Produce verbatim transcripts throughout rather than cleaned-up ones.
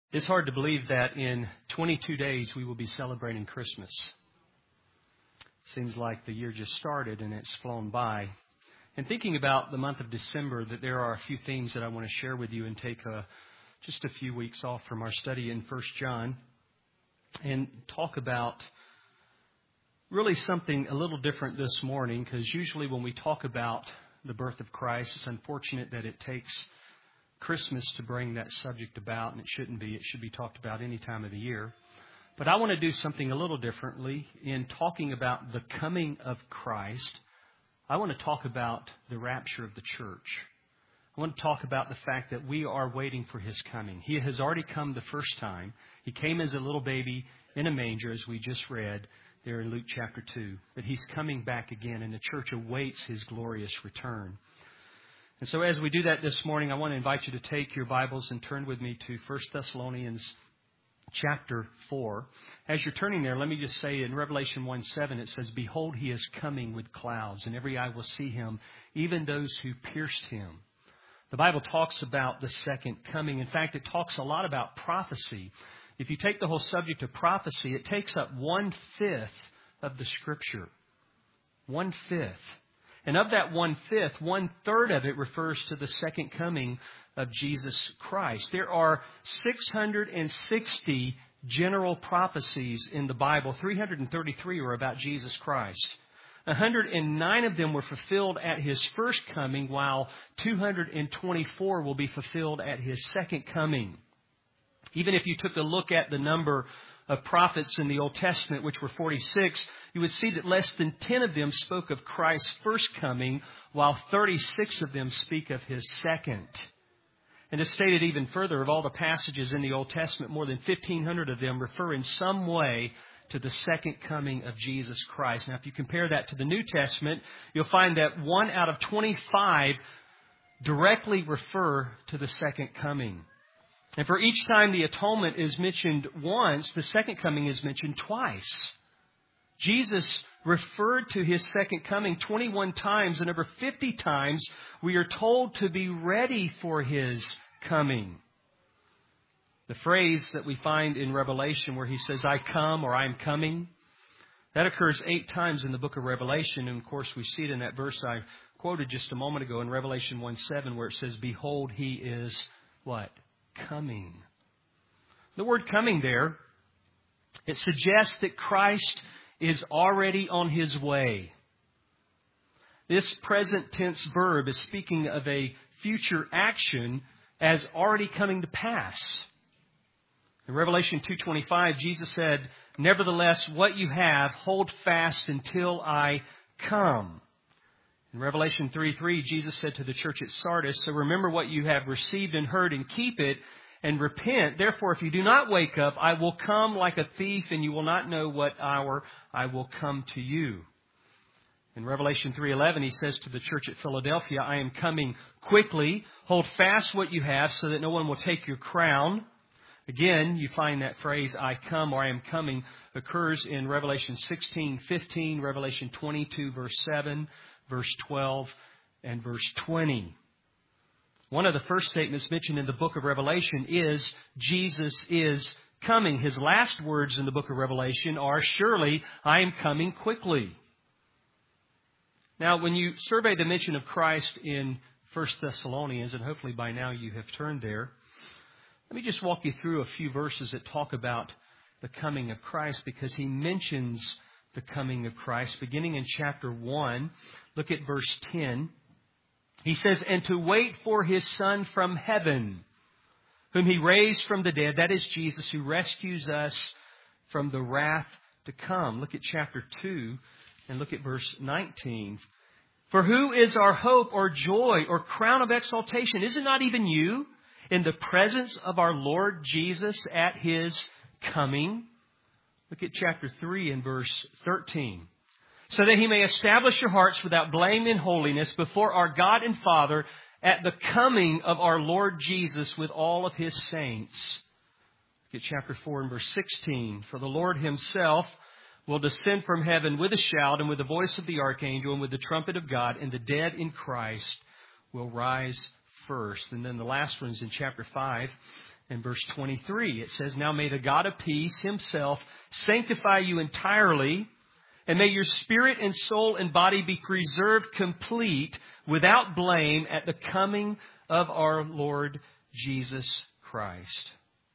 It's hard to believe that in twenty-two days we will be celebrating Christmas. Seems like the year just started and it's flown by. And thinking about the month of December, that there are a few things that I want to share with you and take a, just a few weeks off from our study in First John and talk about really something a little different this morning, because usually when we talk about the birth of Christ, it's unfortunate that it takes Christmas to bring that subject about, and it shouldn't be. It should be talked about any time of the year. But I want to do something a little differently in talking about the coming of Christ. I want to talk about the rapture of the church. I want to talk about the fact that we are waiting for His coming. He has already come the first time. He came as a little baby in a manger, as we just read there in Luke chapter two. But He's coming back again, and the church awaits His glorious return. And so as we do that this morning, I want to invite you to take your Bibles and turn with me to First Thessalonians chapter four. As you're turning there, let me just say in Revelation one seven, it says, "Behold, He is coming with clouds, and every eye will see Him, even those who pierced Him." The Bible talks about the second coming. In fact, it talks a lot about prophecy. If you take the whole subject of prophecy, it takes up one-fifth of the Scripture. One-fifth. And of that one-fifth, one-third of it refers to the second coming of Jesus Christ. There are six hundred sixty general prophecies in the Bible. three hundred thirty-three are about Jesus Christ. one hundred nine of them were fulfilled at His first coming, while two hundred twenty-four will be fulfilled at His second coming. Even if you took a look at the number of prophets in the Old Testament, which were forty-six, you would see that less than ten of them spoke of Christ's first coming, while thirty-six of them speak of His second. And it's stated even further, of all the passages in the Old Testament, more than fifteen hundred of them refer in some way to the second coming of Jesus Christ. Now, if you compare that to the New Testament, you'll find that one out of twenty-five directly refer to the second coming. And for each time the atonement is mentioned once, the second coming is mentioned twice. Jesus referred to His second coming twenty-one times, and over fifty times we are told to be ready for His coming. The phrase that we find in Revelation where He says, "I come," or "I am coming," that occurs eight times in the book of Revelation. And of course we see it in that verse I quoted just a moment ago in Revelation one seven, where it says, "Behold, He is" what? Coming. The word "coming" there, it suggests that Christ is already on His way. This present tense verb is speaking of a future action as already coming to pass. In Revelation two twenty-five, Jesus said, "Nevertheless, what you have, hold fast until I come." In Revelation three three, Jesus said to the church at Sardis, "So remember what you have received and heard, and keep it, and repent. Therefore, if you do not wake up, I will come like a thief, and you will not know what hour I will come to you." In Revelation three eleven, He says to the church at Philadelphia, "I am coming quickly. Hold fast what you have, so that no one will take your crown." Again, you find that phrase, "I come," or "I am coming," occurs in Revelation sixteen fifteen, Revelation twenty-two, verse seven, verse twelve, and verse twenty. One of the first statements mentioned in the book of Revelation is, Jesus is coming. His last words in the book of Revelation are, "Surely I am coming quickly." Now, when you survey the mention of Christ in First Thessalonians, and hopefully by now you have turned there, let me just walk you through a few verses that talk about the coming of Christ, because He mentions the coming of Christ. Beginning in chapter one, look at verse ten. He says, "And to wait for His Son from heaven, whom He raised from the dead," that is Jesus, "who rescues us from the wrath to come." Look at chapter two and look at verse nineteen. "For who is our hope or joy or crown of exaltation? Is it not even you in the presence of our Lord Jesus at His coming?" Look at chapter three and verse thirteen. "So that He may establish your hearts without blame in holiness before our God and Father at the coming of our Lord Jesus with all of His saints." Look at chapter four and verse sixteen. "For the Lord Himself will descend from heaven with a shout and with the voice of the archangel and with the trumpet of God, and the dead in Christ will rise first." And then the last one's in chapter five In verse twenty-three, it says, "Now may the God of peace himself sanctify you entirely, and may your spirit and soul and body be preserved complete without blame at the coming of our Lord Jesus Christ."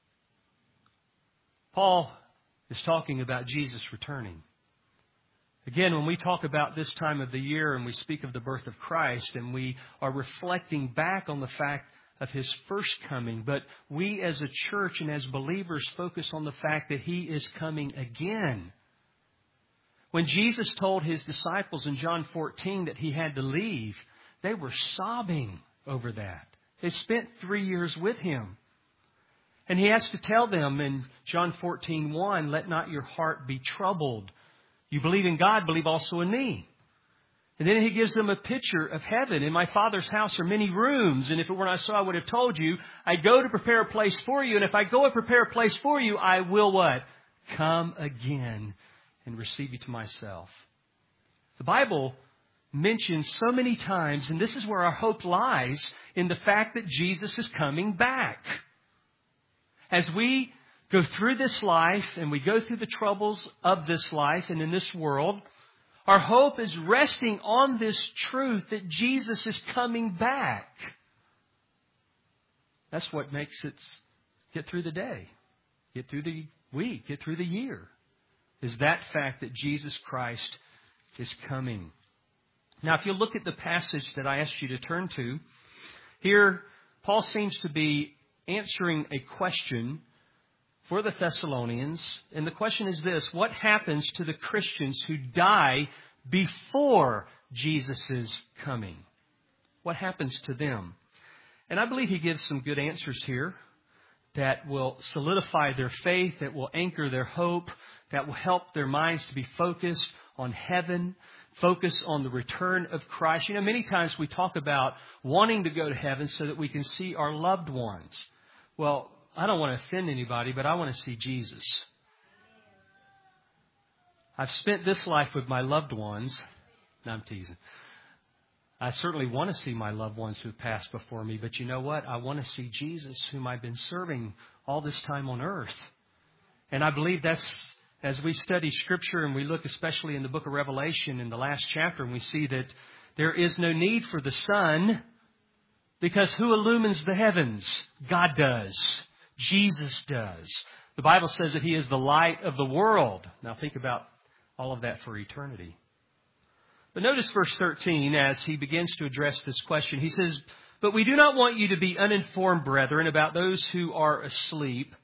Paul is talking about Jesus returning. Again, when we talk about this time of the year and we speak of the birth of Christ and we are reflecting back on the fact of His first coming, but we as a church and as believers focus on the fact that He is coming again. When Jesus told His disciples in John fourteen that He had to leave, they were sobbing over that. They spent three years with Him. And He has to tell them in John fourteen one, "Let not your heart be troubled. You believe in God, believe also in me." And then He gives them a picture of heaven. "In my Father's house are many rooms, and if it were not so, I would have told you. I go to prepare a place for you, and if I go and prepare a place for you, I will" what? "Come again and receive you to myself." The Bible mentions so many times, and this is where our hope lies, in the fact that Jesus is coming back. As we go through this life and we go through the troubles of this life and in this world, our hope is resting on this truth that Jesus is coming back. That's what makes it get through the day, get through the week, get through the year, is that fact that Jesus Christ is coming. Now, if you look at the passage that I asked you to turn to, here Paul seems to be answering a question for the Thessalonians. And the question is this: what happens to the Christians who die before Jesus' coming? What happens to them? And I believe he gives some good answers here that will solidify their faith, that will anchor their hope, that will help their minds to be focused on heaven, focus on the return of Christ. You know, many times we talk about wanting to go to heaven so that we can see our loved ones. Well, I don't want to offend anybody, but I want to see Jesus. I've spent this life with my loved ones. No, I'm teasing. I certainly want to see my loved ones who have passed before me, but you know what? I want to see Jesus, whom I've been serving all this time on earth. And I believe that's, as we study Scripture and we look especially in the book of Revelation in the last chapter, and we see that there is no need for the sun, because who illumines the heavens? God does. Jesus does. The Bible says that He is the light of the world. Now think about all of that for eternity. But notice verse thirteen as he begins to address this question. He says, "But we do not want you to be uninformed, brethren, about those who are asleep,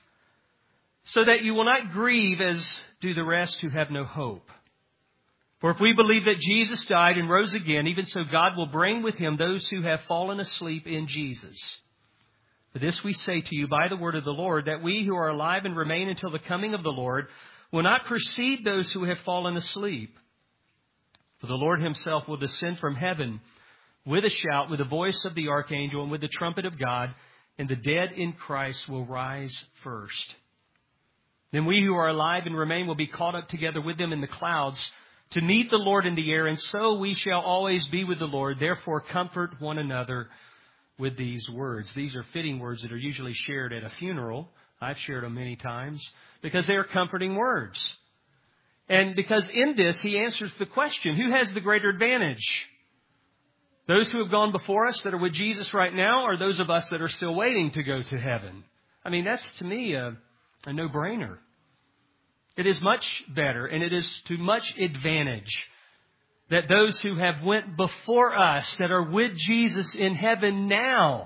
so that you will not grieve as do the rest who have no hope. For if we believe that Jesus died and rose again, even so God will bring with Him those who have fallen asleep in Jesus. For this we say to you by the word of the Lord, that we who are alive and remain until the coming of the Lord will not precede those who have fallen asleep. For the Lord Himself will descend from heaven with a shout, with the voice of the archangel, and with the trumpet of God, and the dead in Christ will rise first. Then we who are alive and remain will be caught up together with them in the clouds to meet the Lord in the air, and so we shall always be with the Lord. Therefore, comfort one another with these words." These are fitting words that are usually shared at a funeral. I've shared them many times because they are comforting words. And because in this, he answers the question, who has the greater advantage? Those who have gone before us that are with Jesus right now, or those of us that are still waiting to go to heaven? I mean, that's to me a, a no-brainer. It is much better, and it is to much advantage that those who have went before us, that are with Jesus in heaven now,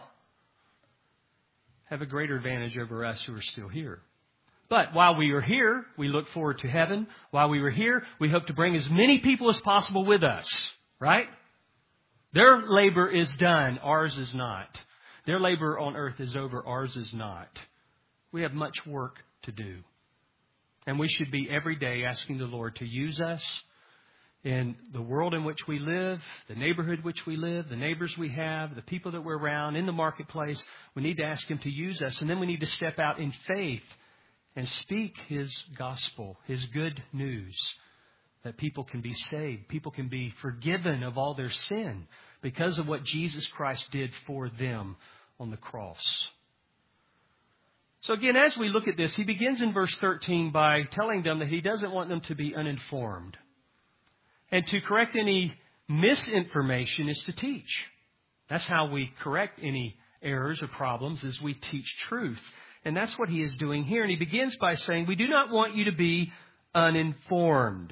have a greater advantage over us who are still here. But while we are here, we look forward to heaven. While we were here, we hope to bring as many people as possible with us, right? Their labor is done. Ours is not. Their labor on earth is over. Ours is not. We have much work to do. And we should be every day asking the Lord to use us in the world in which we live, the neighborhood in which we live, the neighbors we have, the people that we're around, in the marketplace. We need to ask Him to use us. And then we need to step out in faith and speak His gospel, His good news, that people can be saved. People can be forgiven of all their sin because of what Jesus Christ did for them on the cross. So again, as we look at this, he begins in verse thirteen by telling them that he doesn't want them to be uninformed. And to correct any misinformation is to teach. That's how we correct any errors or problems, is we teach truth. And that's what he is doing here. And he begins by saying, we do not want you to be uninformed.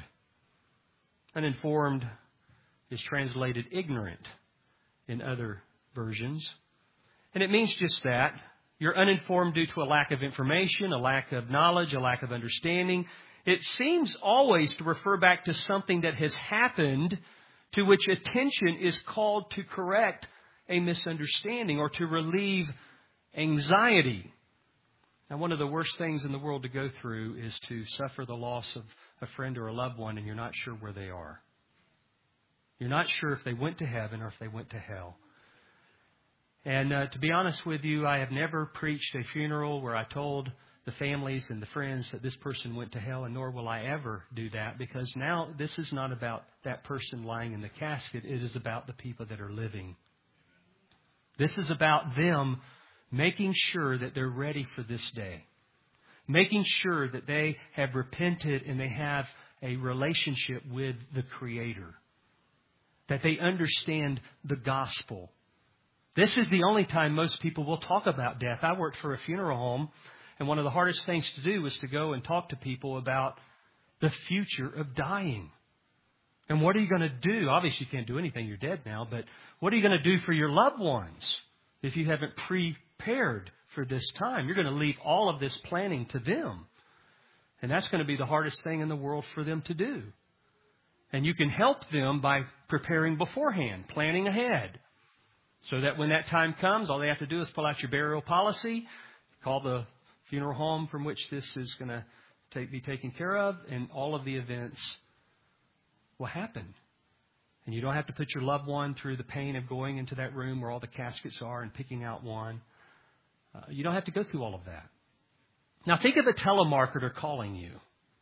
Uninformed is translated ignorant in other versions. And it means just that. You're uninformed due to a lack of information, a lack of knowledge, a lack of understanding. It seems always to refer back to something that has happened to which attention is called to correct a misunderstanding or to relieve anxiety. Now, one of the worst things in the world to go through is to suffer the loss of a friend or a loved one and you're not sure where they are. You're not sure if they went to heaven or if they went to hell. And uh, to be honest with you, I have never preached a funeral where I told the families and the friends that this person went to hell, and nor will I ever do that, because now this is not about that person lying in the casket. It is about the people that are living. This is about them making sure that they're ready for this day. Making sure that they have repented and they have a relationship with the Creator. That they understand the gospel. This is the only time most people will talk about death. I worked for a funeral home, and one of the hardest things to do was to go and talk to people about the future of dying. And what are you going to do? Obviously, you can't do anything. You're dead now. But what are you going to do for your loved ones if you haven't prepared for this time? You're going to leave all of this planning to them. And that's going to be the hardest thing in the world for them to do. And you can help them by preparing beforehand, planning ahead. So that when that time comes, all they have to do is pull out your burial policy, call the funeral home from which this is going to take, be taken care of, and all of the events will happen. And you don't have to put your loved one through the pain of going into that room where all the caskets are and picking out one. Uh, you don't have to go through all of that. Now think of a telemarketer calling you.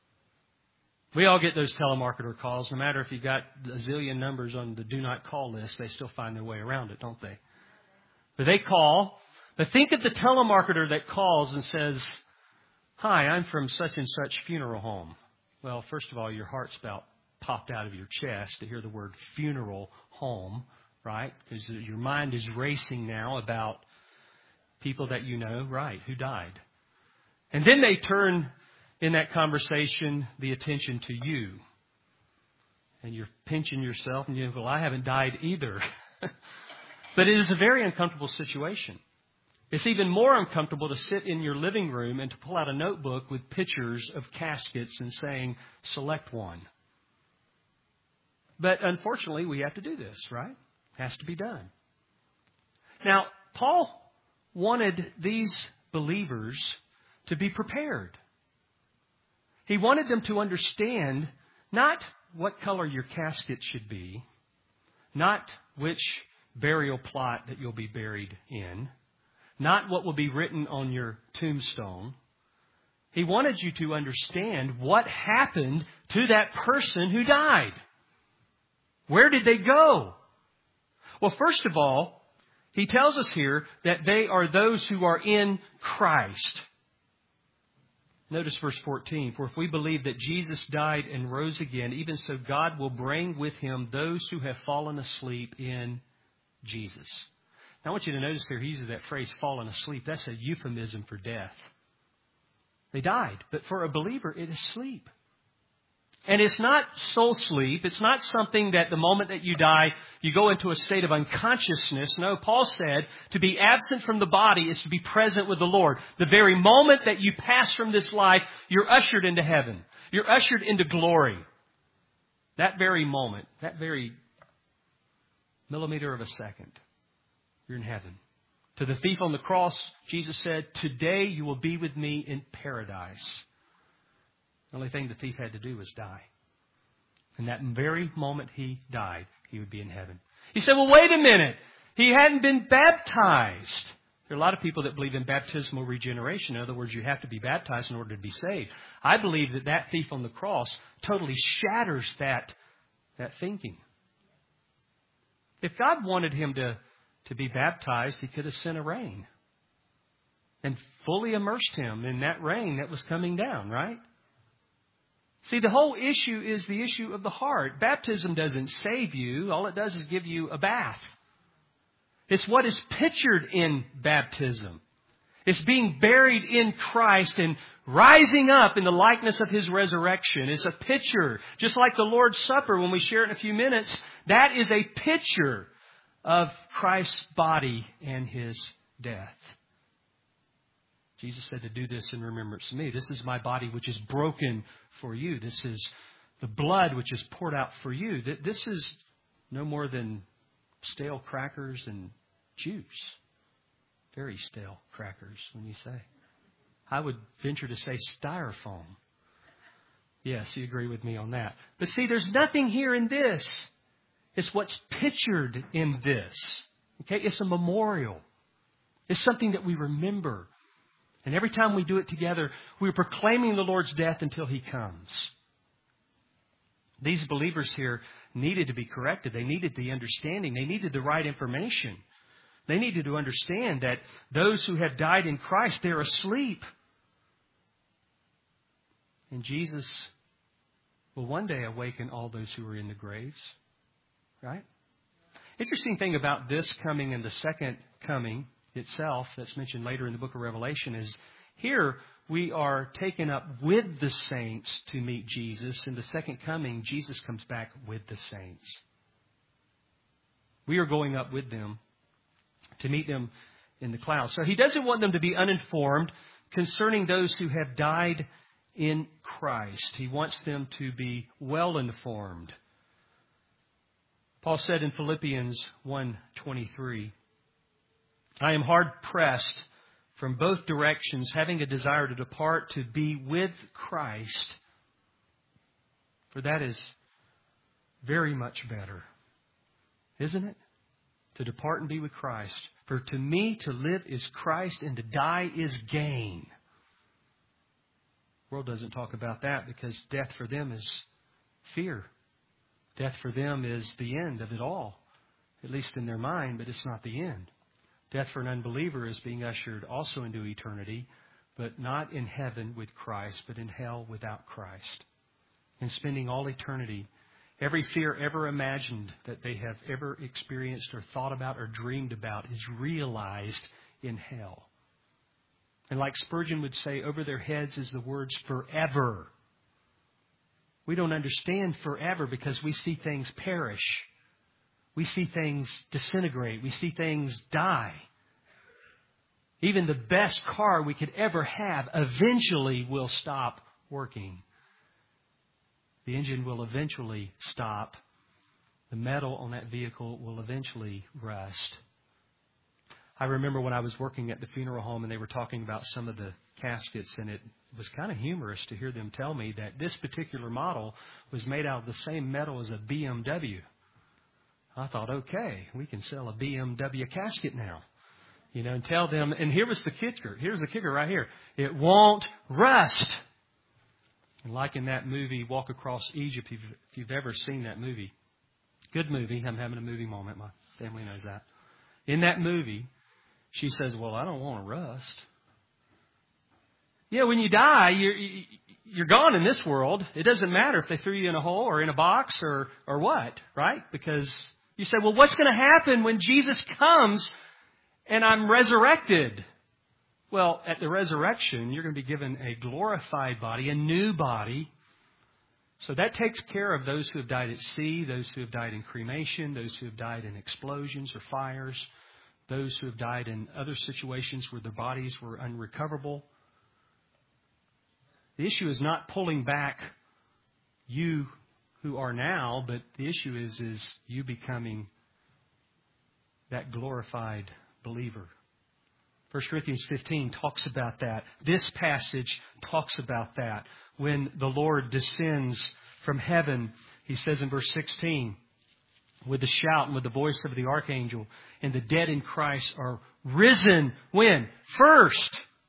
We all get those telemarketer calls. No matter if you've got a zillion numbers on the do not call list, they still find their way around it, don't they? But they call. But think of the telemarketer that calls and says, hi, I'm from such and such funeral home. Well, first of all, your heart's about popped out of your chest to hear the word funeral home, right? Because your mind is racing now about people that you know, right, who died. And then they turn in that conversation the attention to you. And you're pinching yourself and you go, well, I haven't died either. But it is a very uncomfortable situation. It's even more uncomfortable to sit in your living room and to pull out a notebook with pictures of caskets and saying, select one. But unfortunately, we have to do this, right? It has to be done. Now, Paul wanted these believers to be prepared. He wanted them to understand not what color your casket should be, not which burial plot that you'll be buried in, not what will be written on your tombstone. He wanted you to understand what happened to that person who died. Where did they go? Well, first of all, he tells us here that they are those who are in Christ. Notice verse fourteen. For if we believe that Jesus died and rose again, even so God will bring with him those who have fallen asleep in Jesus. Now I want you to notice there he uses that phrase, fallen asleep. That's a euphemism for death. They died. But for a believer, it is sleep. And it's not soul sleep. It's not something that the moment that you die, you go into a state of unconsciousness. No, Paul said to be absent from the body is to be present with the Lord. The very moment that you pass from this life, you're ushered into heaven. You're ushered into glory. That very moment, that very millimeter of a second, you're in heaven. To the thief on the cross, Jesus said, today you will be with me in paradise. The only thing the thief had to do was die. And that very moment he died, he would be in heaven. He said, well, wait a minute. He hadn't been baptized. There are a lot of people that believe in baptismal regeneration. In other words, you have to be baptized in order to be saved. I believe that that thief on the cross totally shatters that, that thinking. If God wanted him to, to be baptized, he could have sent a rain. and fully immersed him in that rain that was coming down, right? See, the whole issue is the issue of the heart. Baptism doesn't save you. All it does is give you a bath. It's what is pictured in baptism. It's being buried in Christ and rising up in the likeness of His resurrection. It's a picture, just like the Lord's Supper when we share it in a few minutes. That is a picture of Christ's body and His death. Jesus said to do this in remembrance of me. This is my body which is broken for you. This is the blood which is poured out for you. This is no more than stale crackers and juice. Very stale crackers, when you say. I would venture to say styrofoam. Yes, you agree with me on that. But see, there's nothing here in this. It's what's pictured in this. Okay, it's a memorial. It's something that we remember. And every time we do it together, we're proclaiming the Lord's death until He comes. These believers here needed to be corrected. They needed the understanding. They needed the right information. They needed to understand that those who have died in Christ, they're asleep. And Jesus will one day awaken all those who are in the graves. Right? Interesting thing about this coming and the second coming itself that's mentioned later in the book of Revelation is here we are taken up with the saints to meet Jesus. In the second coming, Jesus comes back with the saints. We are going up with them to meet them in the clouds. So He doesn't want them to be uninformed concerning those who have died in Christ. He wants them to be well informed. Paul said in Philippians one twenty-three, I am hard pressed from both directions, having a desire to depart to be with Christ. For that is very much better. Isn't it? To depart and be with Christ. For to me to live is Christ and to die is gain. The world doesn't talk about that because death for them is fear. Death for them is the end of it all. At least in their mind, but it's not the end. Death for an unbeliever is being ushered also into eternity, but not in heaven with Christ, but in hell without Christ. And spending all eternity, every fear ever imagined that they have ever experienced or thought about or dreamed about is realized in hell. And like Spurgeon would say, over their heads is the words forever. We don't understand forever because we see things perish. We see things disintegrate. We see things die. Even the best car we could ever have eventually will stop working. The engine will eventually stop. The metal on that vehicle will eventually rust. I remember when I was working at the funeral home and they were talking about some of the caskets, and it was kind of humorous to hear them tell me that this particular model was made out of the same metal as a B M W. I thought, okay, we can sell a B M W casket now. You know, and tell them, and here was the kicker. Here's the kicker right here. It won't rust. And like in that movie, Walk Across Egypt, if you've, if you've ever seen that movie. Good movie. I'm having a movie moment. My family knows that. In that movie, she says, well, I don't want to rust. Yeah, when you die, you're, you're gone in this world. It doesn't matter if they threw you in a hole or in a box or, or what, right? Because you say, well, what's going to happen when Jesus comes and I'm resurrected? Well, at the resurrection, you're going to be given a glorified body, a new body. So that takes care of those who have died at sea, those who have died in cremation, those who have died in explosions or fires, those who have died in other situations where their bodies were unrecoverable. The issue is not pulling back you who are now, but the issue is, is you becoming that glorified believer. First Corinthians fifteen talks about that. This passage talks about that. When the Lord descends from heaven, He says in verse sixteen, with the shout and with the voice of the archangel, and the dead in Christ are risen. When? First.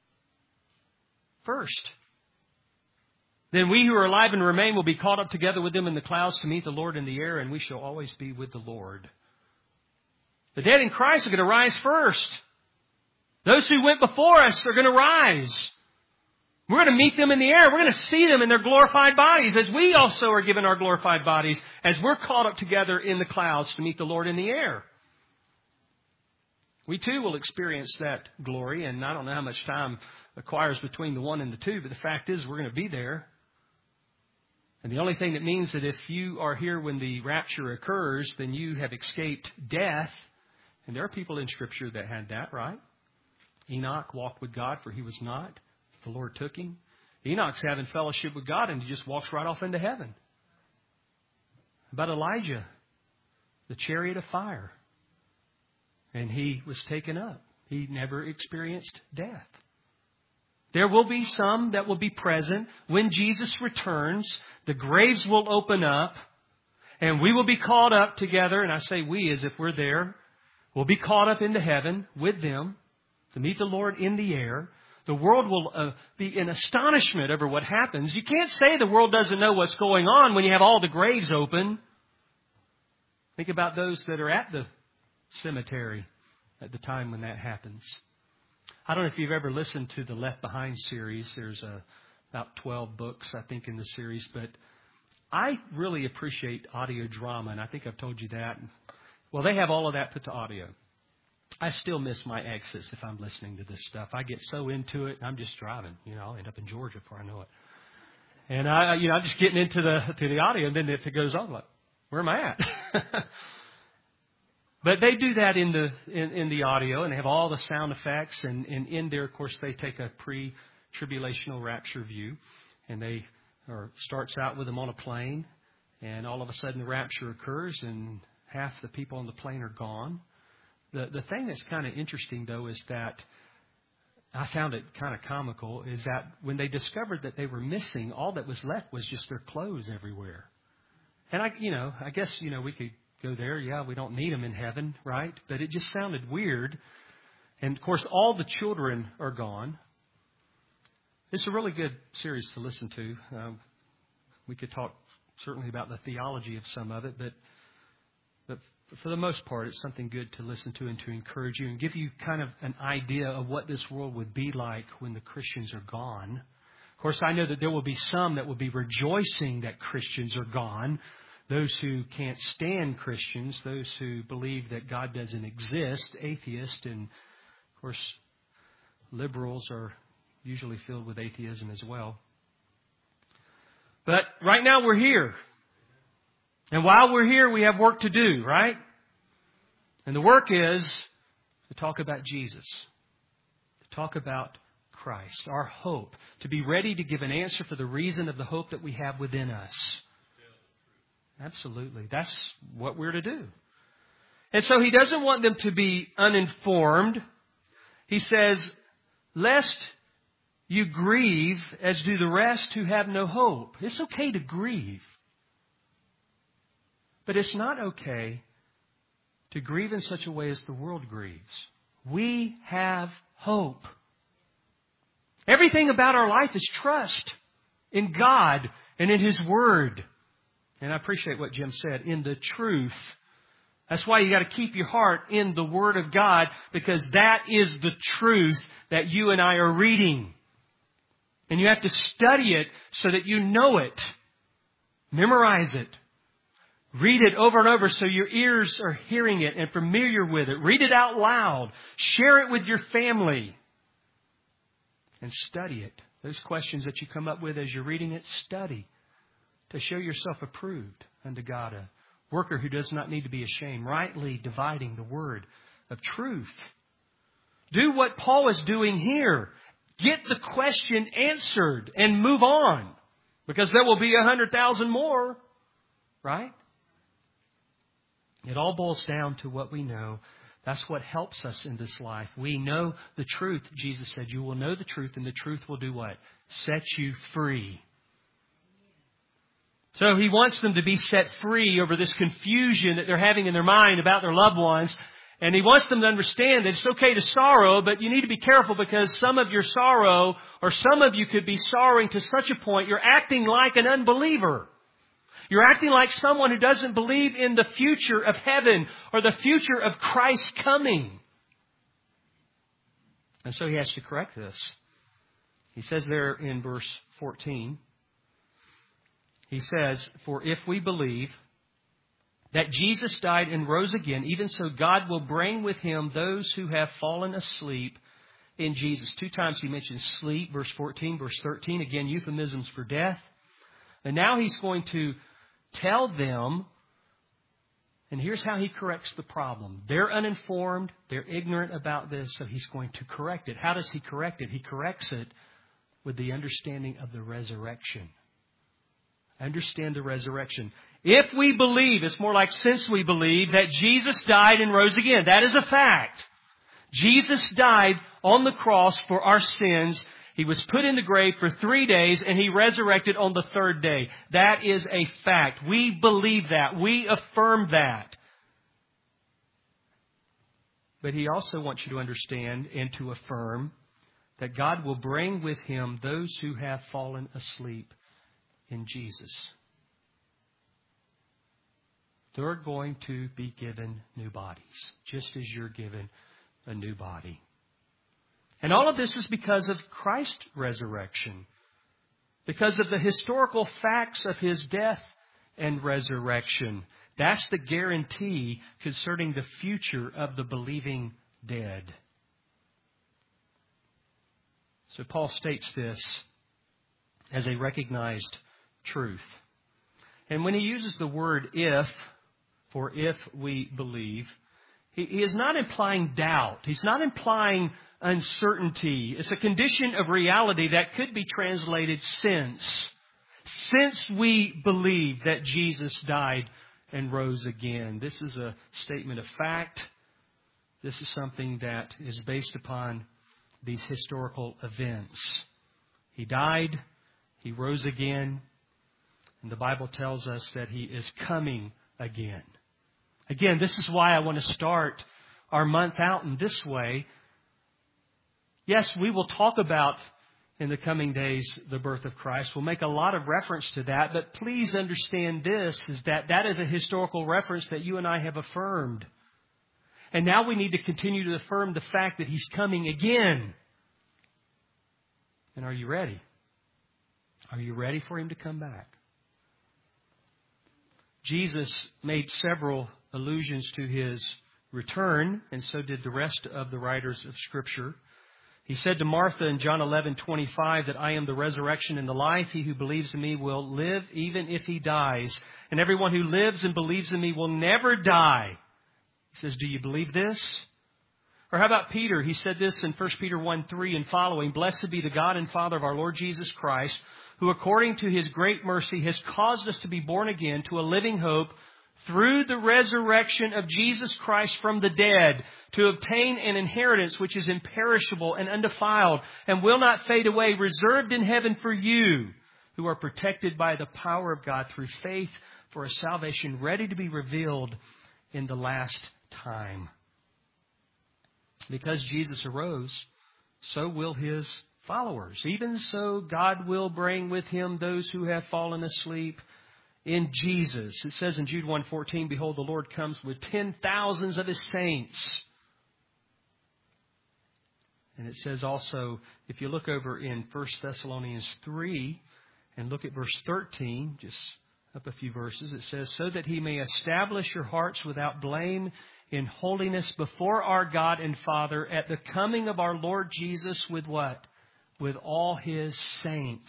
First. Then we who are alive and remain will be caught up together with them in the clouds to meet the Lord in the air, and we shall always be with the Lord. The dead in Christ are going to rise first. Those who went before us are going to rise. We're going to meet them in the air. We're going to see them in their glorified bodies as we also are given our glorified bodies as we're caught up together in the clouds to meet the Lord in the air. We too will experience that glory, and I don't know how much time acquires between the one and the two, but the fact is we're going to be there. And the only thing that means that if you are here when the rapture occurs, then you have escaped death. And there are people in Scripture that had that, right? Enoch walked with God, for he was not. The Lord took him. Enoch's having fellowship with God, and he just walks right off into heaven. About Elijah, the chariot of fire. And he was taken up. He never experienced death. There will be some that will be present when Jesus returns. The graves will open up, and we will be caught up together. And I say we as if we're there. We'll be caught up into heaven with them to meet the Lord in the air. The world will uh, be in astonishment over what happens. You can't say the world doesn't know what's going on when you have all the graves open. Think about those that are at the cemetery at the time when that happens. I don't know if you've ever listened to the Left Behind series. There's uh, about twelve books, I think, in the series. But I really appreciate audio drama, and I think I've told you that. Well, they have all of that put to audio. I still miss my exits if I'm listening to this stuff. I get so into it, I'm just driving. You know, I'll end up in Georgia before I know it. And I, you know, I'm just getting into the to the audio, and then if it goes on, I'm like, where am I at? But they do that in the in, in the audio, and they have all the sound effects, and, and in there, of course, they take a pre-tribulational rapture view, and they or starts out with them on a plane, and all of a sudden the rapture occurs, and half the people on the plane are gone. The the thing that's kind of interesting, though, is that I found it kind of comical, is that when they discovered that they were missing, all that was left was just their clothes everywhere. And I, you know, I guess, you know, we could go there. Yeah, we don't need them in heaven, right? But it just sounded weird. And, of course, all the children are gone. It's a really good series to listen to. Um, we could talk certainly about the theology of some of it, but but for the most part, it's something good to listen to and to encourage you and give you kind of an idea of what this world would be like when the Christians are gone. Of course, I know that there will be some that will be rejoicing that Christians are gone. Those who can't stand Christians, those who believe that God doesn't exist, atheists, and of course, liberals are usually filled with atheism as well. But right now we're here. And while we're here, we have work to do, right? And the work is to talk about Jesus, to talk about Christ, our hope, to be ready to give an answer for the reason of the hope that we have within us. Absolutely. That's what we're to do. And so he doesn't want them to be uninformed. He says, lest you grieve as do the rest who have no hope. It's okay to grieve. But it's not okay to grieve in such a way as the world grieves. We have hope. Everything about our life is trust in God and in His Word. And I appreciate what Jim said, in the truth. That's why you got to keep your heart in the Word of God, because that is the truth that you and I are reading. And you have to study it so that you know it. Memorize it. Read it over and over so your ears are hearing it and familiar with it. Read it out loud. Share it with your family. And study it. Those questions that you come up with as you're reading it, study. To show yourself approved unto God, a worker who does not need to be ashamed, rightly dividing the word of truth. Do what Paul is doing here. Get the question answered and move on. Because there will be a hundred thousand more. Right? It all boils down to what we know. That's what helps us in this life. We know the truth. Jesus said, you will know the truth, and the truth will do what? Set you free. So he wants them to be set free over this confusion that they're having in their mind about their loved ones. And he wants them to understand that it's okay to sorrow, but you need to be careful, because some of your sorrow, or some of you could be sorrowing to such a point you're acting like an unbeliever. You're acting like someone who doesn't believe in the future of heaven or the future of Christ coming. And so he has to correct this. He says there in verse fourteen, he says, "For if we believe that Jesus died and rose again, even so God will bring with him those who have fallen asleep in Jesus." Two times he mentions sleep, verse fourteen, verse thirteen, again, euphemisms for death. And now he's going to tell them, and here's how he corrects the problem. They're uninformed, they're ignorant about this, so he's going to correct it. How does he correct it? He corrects it with the understanding of the resurrection. Understand the resurrection. If we believe, it's more like since we believe, that Jesus died and rose again. That is a fact. Jesus died on the cross for our sins. He was put in the grave for three days and He resurrected on the third day. That is a fact. We believe that. We affirm that. But He also wants you to understand and to affirm that God will bring with Him those who have fallen asleep in Jesus. They're going to be given new bodies, just as you're given a new body. And all of this is because of Christ's resurrection, because of the historical facts of His death and resurrection. That's the guarantee concerning the future of the believing dead. So Paul states this as a recognized truth. And when he uses the word if, for if we believe, he, he is not implying doubt. He's not implying uncertainty. It's a condition of reality that could be translated since. Since we believe that Jesus died and rose again. This is a statement of fact. This is something that is based upon these historical events. He died, He rose again, and the Bible tells us that He is coming again. Again, this is why I want to start our month out in this way. Yes, we will talk about in the coming days the birth of Christ. We'll make a lot of reference to that, but please understand this, is that that is a historical reference that you and I have affirmed. And now we need to continue to affirm the fact that He's coming again. And are you ready? Are you ready for Him to come back? Jesus made several allusions to His return, and so did the rest of the writers of Scripture. He said to Martha in John eleven twenty-five that I am the resurrection and the life. He who believes in me will live even if he dies. And everyone who lives and believes in me will never die. He says, do you believe this? Or how about Peter? He said this in First Peter one three and following. Blessed be the God and Father of our Lord Jesus Christ, who according to His great mercy has caused us to be born again to a living hope through the resurrection of Jesus Christ from the dead, to obtain an inheritance which is imperishable and undefiled and will not fade away, reserved in heaven for you, who are protected by the power of God through faith for a salvation ready to be revealed in the last time. Because Jesus arose, so will His followers. Even so, God will bring with Him those who have fallen asleep in Jesus. It says in Jude one fourteen, behold, the Lord comes with ten thousands of His saints. And it says also, if you look over in First Thessalonians three and look at verse thirteen, just up a few verses, it says, so that He may establish your hearts without blame in holiness before our God and Father at the coming of our Lord Jesus with what? With all His saints.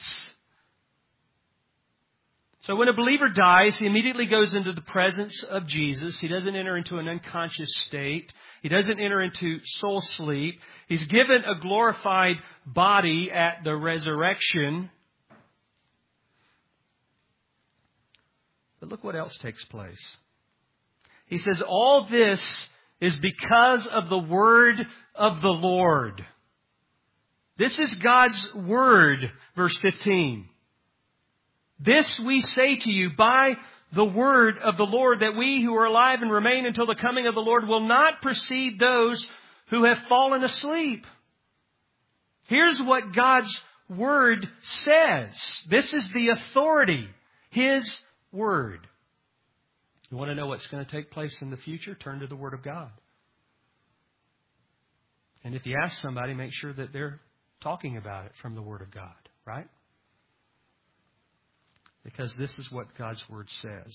So when a believer dies, he immediately goes into the presence of Jesus. He doesn't enter into an unconscious state. He doesn't enter into soul sleep. He's given a glorified body at the resurrection. But look what else takes place. He says, all this is because of the word of the Lord. This is God's word, verse fifteen. This we say to you by the word of the Lord, that we who are alive and remain until the coming of the Lord will not precede those who have fallen asleep. Here's what God's word says. This is the authority, His word. You want to know what's going to take place in the future? Turn to the Word of God. And if you ask somebody, make sure that they're talking about it from the Word of God, right? Because this is what God's Word says.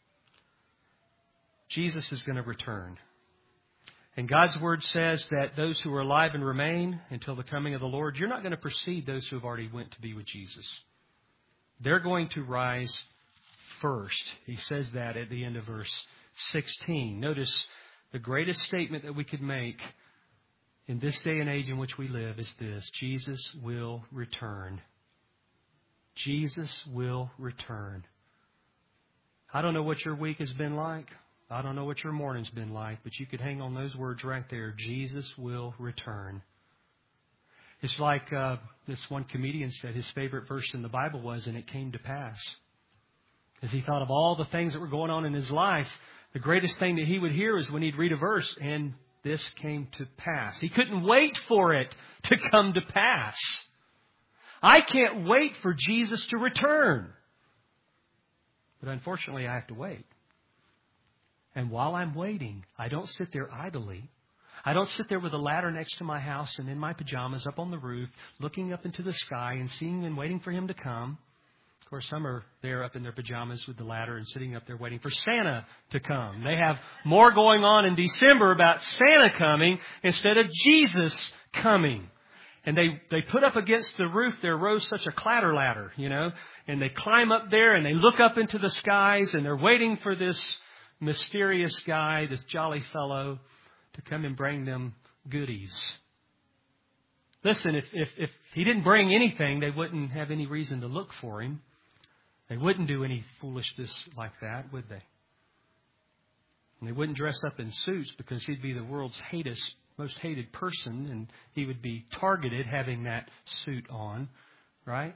Jesus is going to return. And God's Word says that those who are alive and remain until the coming of the Lord, you're not going to precede those who have already went to be with Jesus. They're going to rise first. He says that at the end of verse sixteen. Notice the greatest statement that we could make in this day and age in which we live is this: Jesus will return. Jesus will return. I don't know what your week has been like. I don't know what your morning's been like, but you could hang on those words right there. Jesus will return. It's like uh, this one comedian said his favorite verse in the Bible was, "And it came to pass." As he thought of all the things that were going on in his life, the greatest thing that he would hear is when he'd read a verse, "And this came to pass." He couldn't wait for it to come to pass. I can't wait for Jesus to return. But unfortunately, I have to wait. And while I'm waiting, I don't sit there idly. I don't sit there with a ladder next to my house and in my pajamas up on the roof, looking up into the sky and seeing and waiting for Him to come. Of course, some are there up in their pajamas with the ladder and sitting up there waiting for Santa to come. They have more going on in December about Santa coming instead of Jesus coming. And they, they put up against the roof there rose such a clatter ladder, you know, and they climb up there and they look up into the skies and they're waiting for this mysterious guy, this jolly fellow, to come and bring them goodies. Listen, if, if, if he didn't bring anything, they wouldn't have any reason to look for him. They wouldn't do any foolishness like that, would they? And they wouldn't dress up in suits because he'd be the world's hated, most hated person, and he would be targeted having that suit on, right?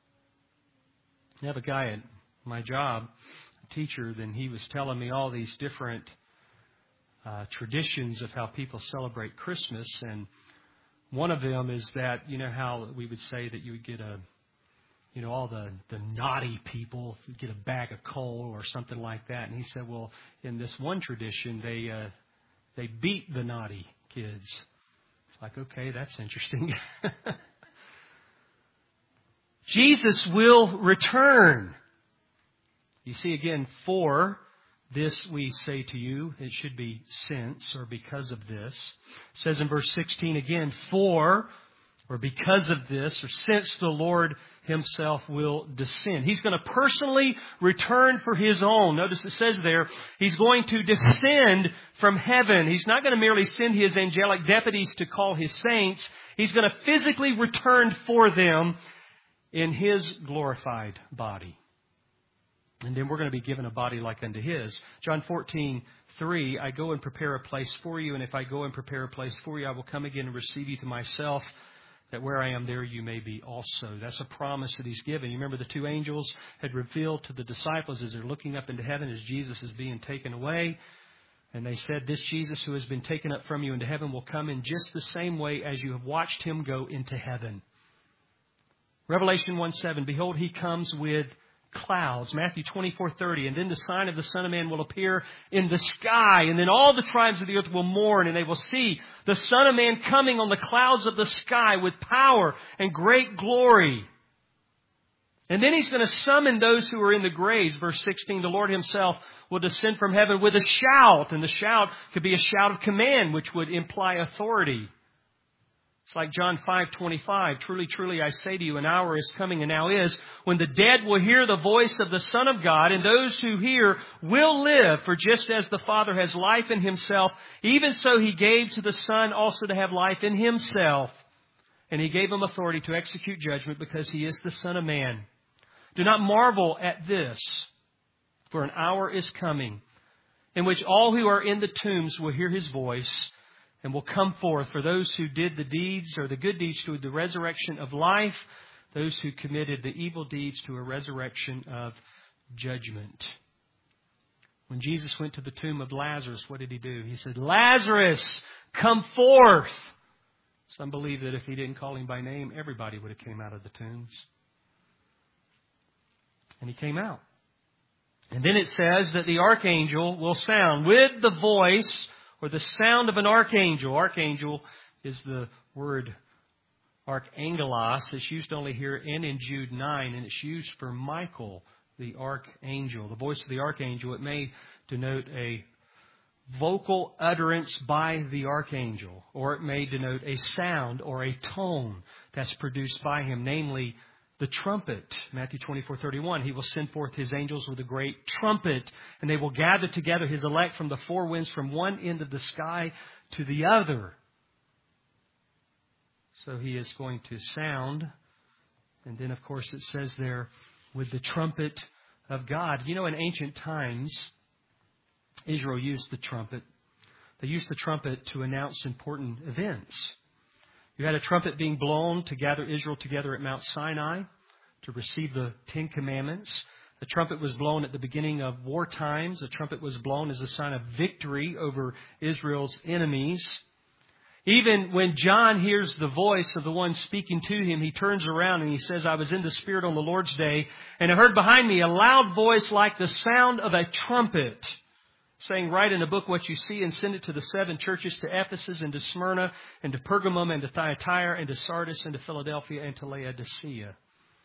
I have a guy at my job, a teacher, then he was telling me all these different uh, traditions of how people celebrate Christmas, and one of them is that, you know how we would say that you would get a You know, all the, the naughty people get a bag of coal or something like that. And he said, well, in this one tradition, they uh, they beat the naughty kids. It's like, okay, that's interesting. Jesus will return. You see, again, for this we say to you, it should be since or because of this. It says in verse sixteen again, for or because of this, or since the Lord Himself will descend. He's going to personally return for His own. Notice it says there, He's going to descend from heaven. He's not going to merely send His angelic deputies to call His saints. He's going to physically return for them in His glorified body. And then we're going to be given a body like unto His. John fourteen three, I go and prepare a place for you, and if I go and prepare a place for you, I will come again and receive you to myself, that where I am, there you may be also. That's a promise that He's given. You remember the two angels had revealed to the disciples as they're looking up into heaven as Jesus is being taken away. And they said, this Jesus who has been taken up from you into heaven will come in just the same way as you have watched Him go into heaven. Revelation one seven, behold, He comes with clouds. Matthew twenty-four thirty, and then the sign of the Son of Man will appear in the sky, and then all the tribes of the earth will mourn, and they will see the Son of Man coming on the clouds of the sky with power and great glory. And then He's going to summon those who are in the graves. Verse sixteen, the Lord Himself will descend from heaven with a shout, and the shout could be a shout of command, which would imply authority. It's like John five twenty-five. Truly, truly, I say to you, an hour is coming and now is when the dead will hear the voice of the Son of God, and those who hear will live. For just as the Father has life in Himself, even so He gave to the Son also to have life in Himself. And He gave Him authority to execute judgment because He is the Son of Man. Do not marvel at this, for an hour is coming in which all who are in the tombs will hear His voice and will come forth. For those who did the deeds or the good deeds to the resurrection of life, those who committed the evil deeds to a resurrection of judgment. When Jesus went to the tomb of Lazarus, what did He do? He said, Lazarus, come forth. Some believe that if He didn't call him by name, everybody would have came out of the tombs. And he came out. And then it says that the archangel will sound with the voice or the sound of an archangel. Archangel is the word archangelos. It's used only here and in Jude nine, and it's used for Michael, the archangel. The voice of the archangel, it may denote a vocal utterance by the archangel, or it may denote a sound or a tone that's produced by him, namely the trumpet. Matthew twenty-four thirty-one, He will send forth His angels with a great trumpet, and they will gather together His elect from the four winds, from one end of the sky to the other. So He is going to sound. And then, of course, it says there, with the trumpet of God. You know, in ancient times, Israel used the trumpet. They used the trumpet to announce important events. You had a trumpet being blown to gather Israel together at Mount Sinai to receive the Ten Commandments. The trumpet was blown at the beginning of war times. The trumpet was blown as a sign of victory over Israel's enemies. Even when John hears the voice of the one speaking to him, he turns around and he says, I was in the Spirit on the Lord's day, and I heard behind me a loud voice like the sound of a trumpet, saying, write in a book what you see and send it to the seven churches, to Ephesus and to Smyrna and to Pergamum and to Thyatira and to Sardis and to Philadelphia and to Laodicea.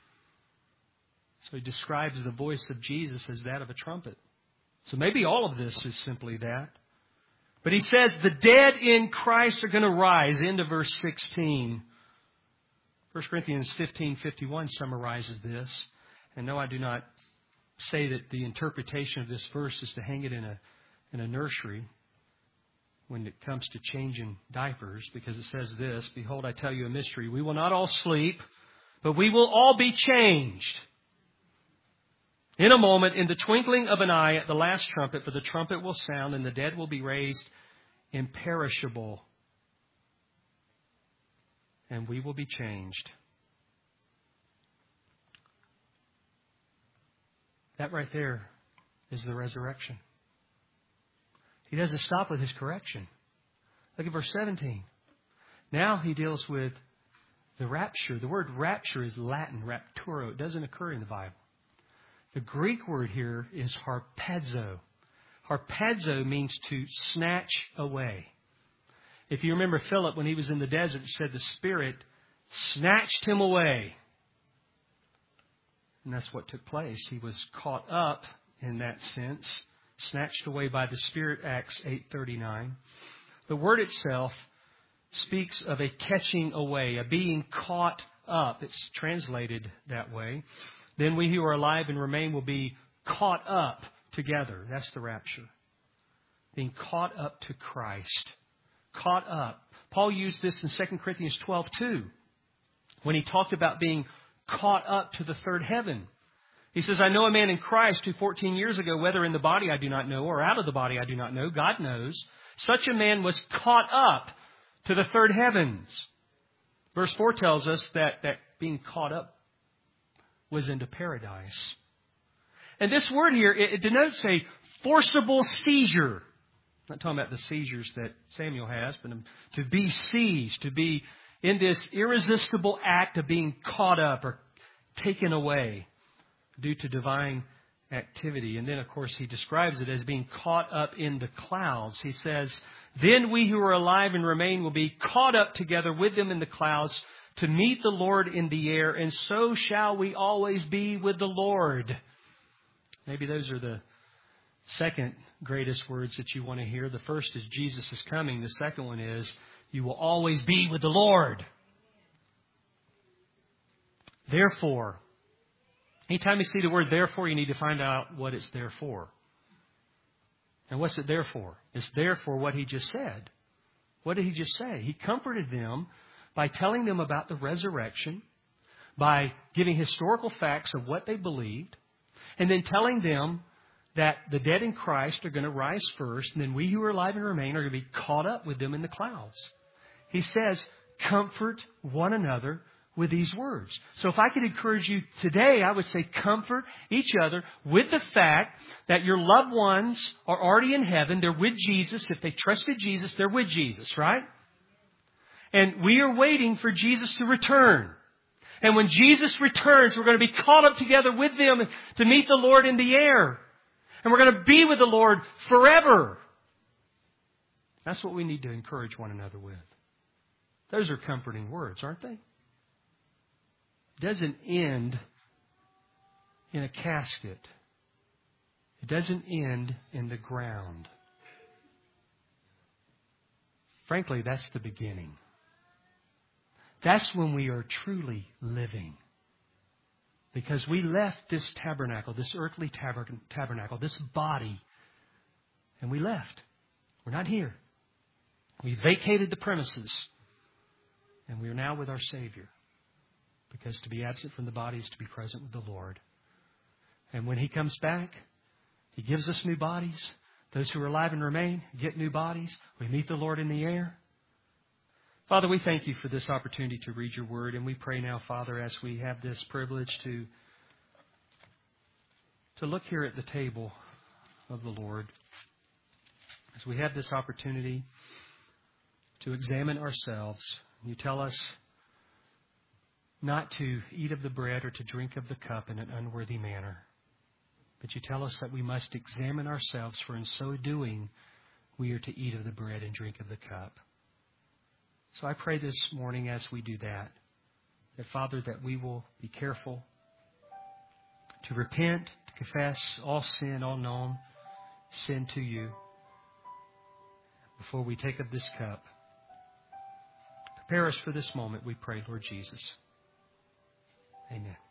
So he describes the voice of Jesus as that of a trumpet. So maybe all of this is simply that. But he says the dead in Christ are going to rise. Into verse sixteen. First Corinthians fifteen fifty-one summarizes this. And no, I do not say that the interpretation of this verse is to hang it in a in a nursery when it comes to changing diapers, because it says this, behold, I tell you a mystery. We will not all sleep, but we will all be changed. In a moment, in the twinkling of an eye, at the last trumpet, for the trumpet will sound, and the dead will be raised imperishable, and we will be changed. That right there is the resurrection. He doesn't stop with his correction. Look at verse seventeen. Now he deals with the rapture. The word rapture is Latin, rapturo. It doesn't occur in the Bible. The Greek word here is harpazo. Harpazo means to snatch away. If you remember Philip, when he was in the desert, it said the Spirit snatched him away. And that's what took place. He was caught up in that sense, snatched away by the Spirit, Acts eight thirty-nine. The word itself speaks of a catching away, a being caught up. It's translated that way. Then we who are alive and remain will be caught up together. That's the rapture. Being caught up to Christ. Caught up. Paul used this in Second Corinthians twelve two when he talked about being caught up to the third heaven. He says, I know a man in Christ who fourteen years ago, whether in the body I do not know or out of the body I do not know, God knows, such a man was caught up to the third heavens. Verse four tells us that, that being caught up was into paradise. And this word here, it, it denotes a forcible seizure. I'm not talking about the seizures that Samuel has, but to be seized, to be in this irresistible act of being caught up or taken away due to divine activity. And then, of course, he describes it as being caught up in the clouds. He says, then we who are alive and remain will be caught up together with them in the clouds to meet the Lord in the air, and so shall we always be with the Lord. Maybe those are the second greatest words that you want to hear. The first is Jesus is coming. The second one is you will always be with the Lord. Therefore, anytime you see the word therefore, you need to find out what it's there for. And what's it there for? It's there for what he just said. What did he just say? He comforted them by telling them about the resurrection, by giving historical facts of what they believed, and then telling them that the dead in Christ are going to rise first, and then we who are alive and remain are going to be caught up with them in the clouds. He says, comfort one another with these words. So if I could encourage you today, I would say comfort each other with the fact that your loved ones are already in heaven. They're with Jesus. If they trusted Jesus, they're with Jesus, right? And we are waiting for Jesus to return. And when Jesus returns, we're going to be caught up together with them to meet the Lord in the air. And we're going to be with the Lord forever. That's what we need to encourage one another with. Those are comforting words, aren't they? It doesn't end in a casket. It doesn't end in the ground. Frankly, that's the beginning. That's when we are truly living. Because we left this tabernacle, this earthly tabernacle, this body, and we left. We're not here. We vacated the premises. And we are now with our Savior. Because to be absent from the body is to be present with the Lord. And when He comes back, He gives us new bodies. Those who are alive and remain get new bodies. We meet the Lord in the air. Father, we thank You for this opportunity to read Your Word. And we pray now, Father, as we have this privilege to, to look here at the table of the Lord, as we have this opportunity to examine ourselves, You tell us not to eat of the bread or to drink of the cup in an unworthy manner. But You tell us that we must examine ourselves, for in so doing, we are to eat of the bread and drink of the cup. So I pray this morning as we do that, that, Father, that we will be careful to repent, to confess all sin, all known sin to You before we take of this cup. Prepare us for this moment, we pray, Lord Jesus. Amen.